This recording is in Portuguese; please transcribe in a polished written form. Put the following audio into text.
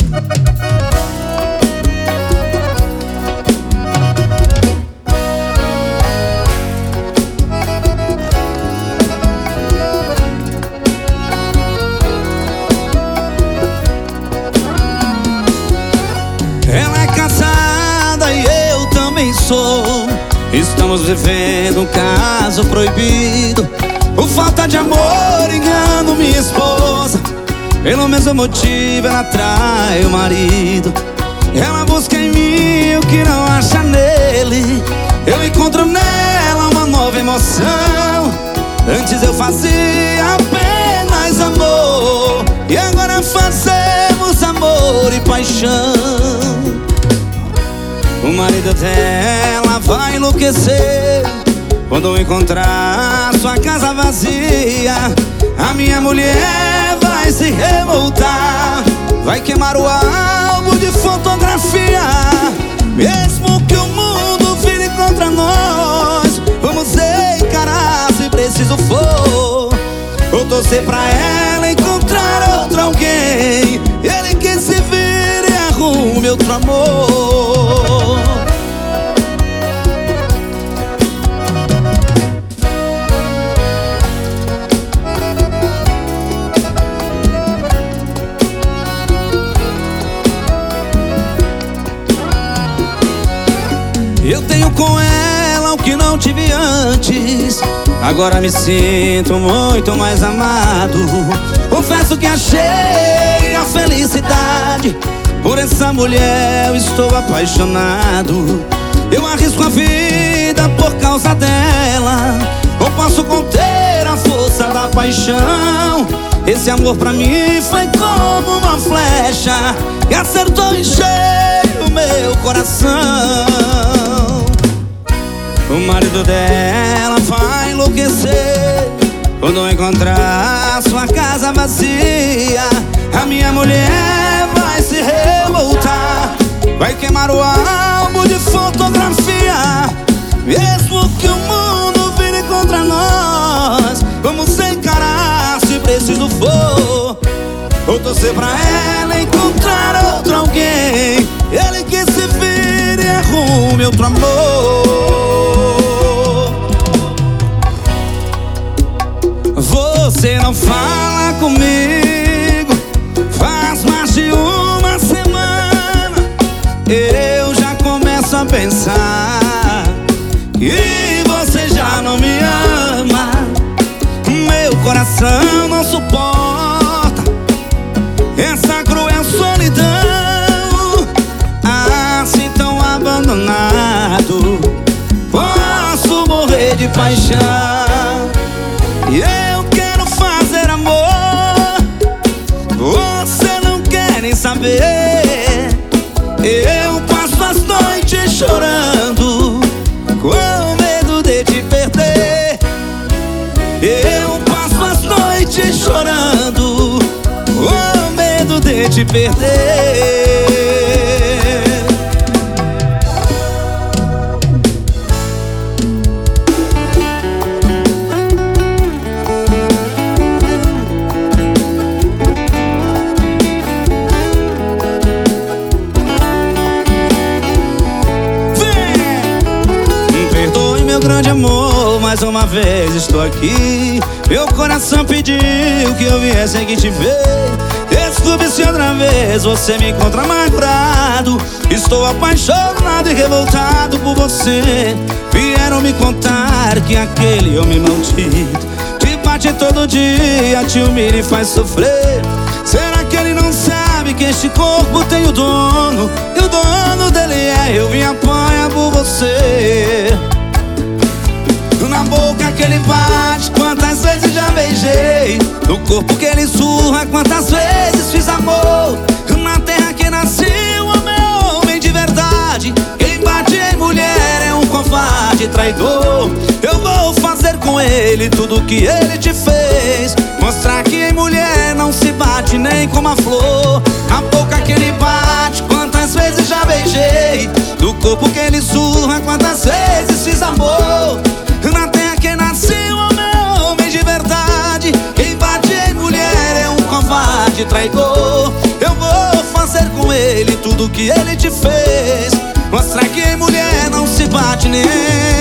Ela é casada e eu também sou. Estamos vivendo um caso proibido. Por falta de amor engano minha esposa. Pelo mesmo motivo ela trai o marido. Ela busca em mim o que não acha nele. Eu encontro nela uma nova emoção. Antes eu fazia apenas amor, e agora fazemos amor e paixão. O marido dela vai enlouquecer quando encontrar sua casa vazia. A minha mulher vai se revoltar, vai queimar o álbum de fotografia. Mesmo que o mundo vire contra nós, vamos encarar se preciso for. Ou torcer pra ela encontrar outro alguém, ele que se vire e arrume outro amor. Eu tenho com ela o que não tive antes. Agora me sinto muito mais amado. Confesso que achei a felicidade. Por essa mulher eu estou apaixonado. Eu arrisco a vida por causa dela. Ou posso conter a força da paixão. Esse amor pra mim foi como uma flecha que acertou em cheio o meu coração. O marido dela vai enlouquecer quando encontrar sua casa vazia. A minha mulher vai se revoltar, vai queimar o álbum de fotografia. Mesmo que o mundo vire contra nós, vamos encarar se preciso for. Ou torcer pra ela encontrar outro alguém, ele que se vire e arrume outro amor. Você não fala comigo faz mais de uma semana. Eu já começo a pensar que você já não me ama. Meu coração não suporta essa cruel solidão. Assim tão abandonado, posso morrer de paixão. E eu quero fazer amor, você não quer nem saber. Eu passo as noites chorando, com medo de te perder. Eu passo as noites chorando, com medo de te perder. Grande amor, mais uma vez estou aqui. Meu coração pediu que eu viesse aqui te ver. Desculpe se outra vez você me encontra amargurado. Estou apaixonado e revoltado por você. Vieram me contar que aquele homem maldito te bate todo dia, te humilha e faz sofrer. Será que ele não sabe que este corpo tem o dono? E o dono dele é eu, vim apanhar por você. Na boca que ele bate, quantas vezes já beijei. No corpo que ele surra, quantas vezes fiz amor. Na terra que nasceu o meu homem de verdade. Quem bate em mulher é um covarde traidor. Eu vou fazer com ele tudo o que ele te fez. Mostrar que em mulher não se bate nem com uma flor. Na boca que ele bate, quantas vezes já beijei. No corpo que ele surra, quantas vezes fiz amor. Na terra que nasceu o meu homem de verdade. Quem bate em mulher é um covarde traidor. Eu vou fazer com tudo que ele te fez. Mostrar que em mulher não se bate nem